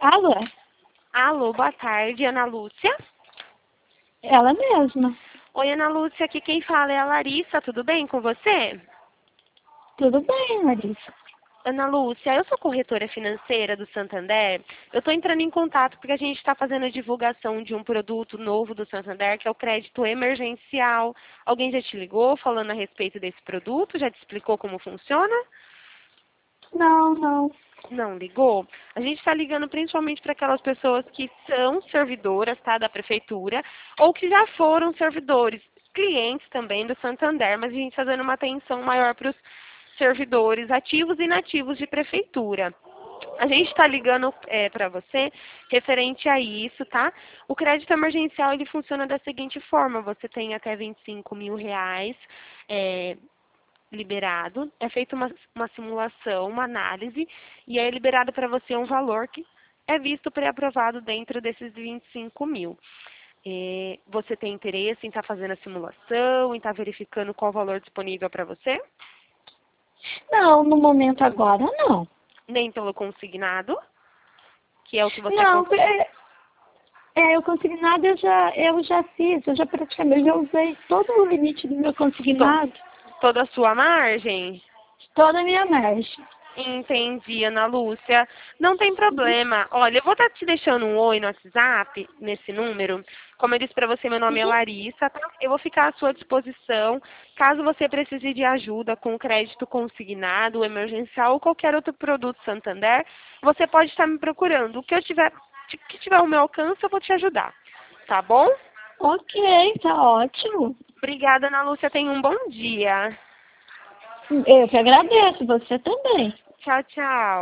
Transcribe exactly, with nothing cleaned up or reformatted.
Alô? Alô, boa tarde, Ana Lúcia. Ela mesma. Oi, Ana Lúcia, aqui quem fala é a Larissa, tudo bem com você? Tudo bem, Larissa. Ana Lúcia, eu sou corretora financeira do Santander. Eu estou entrando em contato porque a gente está fazendo a divulgação de um produto novo do Santander, que é o crédito emergencial. Alguém já te ligou falando a respeito desse produto? Já te explicou como funciona? Não, não. Não ligou? A gente está ligando principalmente para aquelas pessoas que são servidoras, tá, da prefeitura, ou que já foram servidores, clientes também do Santander, mas a gente está dando uma atenção maior para os servidores ativos e inativos de prefeitura. A gente está ligando é, para você referente a isso, tá? O crédito emergencial ele funciona da seguinte forma: você tem até vinte e cinco mil reais é, liberado, é feita uma, uma simulação, uma análise, e é liberado para você um valor que é visto pré-aprovado dentro desses vinte e cinco mil. É, você tem interesse em estar tá fazendo a simulação, em estar tá verificando qual o valor disponível para você? Não, no momento agora não. Nem pelo consignado, que é o que você Não, consegue. é, é, o consignado eu já, eu já fiz, eu já praticamente já usei todo o limite do meu consignado, Toda a sua margem? toda a minha margem. Entendi, Ana Lúcia. Não tem problema. Olha, eu vou estar te deixando um oi no WhatsApp, nesse número. Como eu disse para você, meu nome é Uhum. Larissa, tá? Eu vou ficar à sua disposição. Caso você precise de ajuda com crédito consignado, emergencial ou qualquer outro produto Santander, você pode estar me procurando. O que eu tiver, que tiver ao meu alcance, eu vou te ajudar. Tá bom? Ok, tá ótimo. Obrigada, Ana Lúcia. Tenha um bom dia. Eu que agradeço, você também. Tchau, tchau.